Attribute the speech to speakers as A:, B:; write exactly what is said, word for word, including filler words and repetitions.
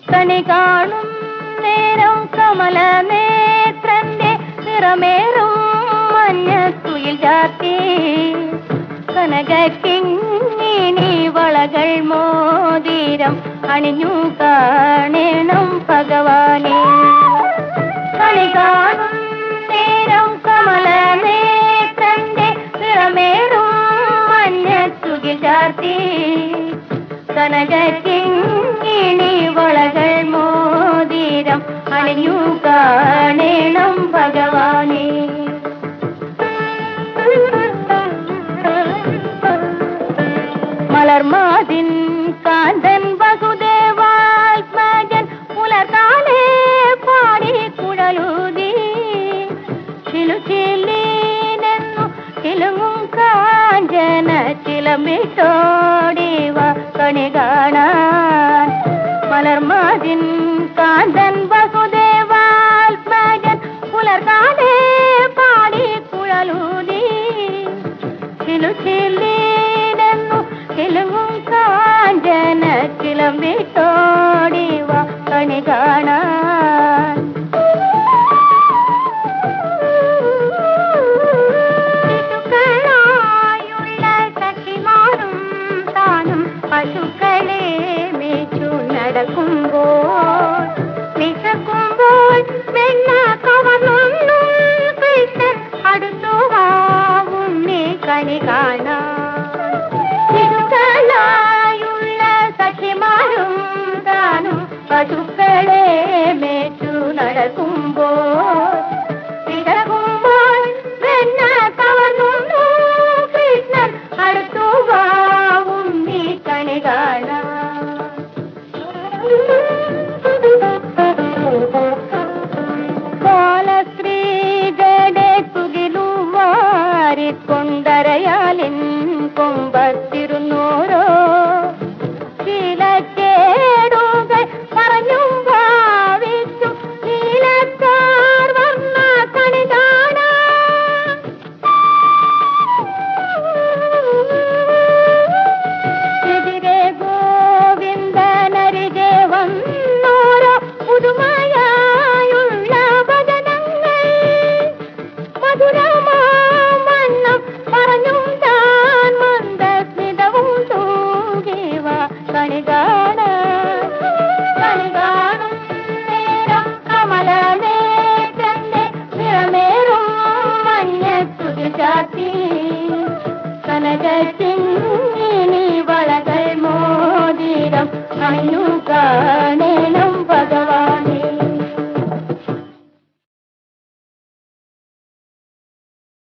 A: കണി കാണും നേരം കമല നേത്രന്റെ നിറമേറും മഞ്ഞത്തുയിൽ ചാത്തി കനകിങ്ങിണി വളകൾ മോതിരം അണിഞ്ഞു കാണണം ഭഗവാനെ. കണി കാണും നേരം കമല നേത്രന്റെ നിറമേറും മഞ്ഞത്തുയിൽ ചാത്തി കനകിങ്ങിണി വളകൾ മോതിരം അണിഞ്ഞു കാണണം ഭഗവാനെ. മലർമാതിൻ കാന്തൻ വസുദേവാത്മജൻ പുലർകാലേ പാടി കുഴലൂതി ചിലുചിലീനെന്നു ചിലുങ്ങും കാഞ്ചന ചിലമിട്ടോടിവ കണി കാണാൻ. മലർമാതിൻ കാന്തൻ വസുദേവാത്മജൻ പുലർകാലേ പാടി കുഴലൂതി ചിലുചിലീനെന്നു ചിലുങ്ങും കാഞ്ചന ചിലമിട്ടോടിവ കണി കാണാൻ. ശിശുക്കളായുള്ള സഖിമാരും താനും പശുക്കളെ മേച്ചു നടക്കുമ്പോൾ വിശക്കുമ്പോൾ വെണ്ണ കവർന്നു കൃഷ്ണൻ അടുത്തു വാവുണ്ണി കണി കാണാൻ. ശിശുക്കളായുള്ള സഖിമാരും താനും പശുക്കളെ മേച്ചു നടക്കുമ്പോൾ വിശക്കുമ്പോൾ വെണ്ണ കവർന്നു കൃഷ്ണൻ അടുത്തു വാവുണ്ണി കണി കാണാൻ. ബാലസ്ത്രീകളെ തുകിലു വാരിക്കൊണ്ടരയാലിൻ കൊമ്പത്തിരുന്നോരോ ശീലക്കേടുകൾ പറഞ്ഞും ഭാവിച്ചു ശീലക്കാർ വർണ്ണ കണി കാണാൻ. എതിരെ ഗോവിന്ദനരികെ വന്നോരോ പുതുമയായുള്ള ഭജനങ്ങൾ മധുരമാമണ്ണം പറഞ്ഞും താൻ മന്ദസ്മിതവും തൂകിവ കണി കാണാൻ. കണി കാണും നേരം കമല നേത്രന്റെ നിറമേറും മഞ്ഞത്തുകിൽ ചാത്തി കനകിങ്ങിണി വളകൾ മോതിരം അണിഞ്ഞു കാണണം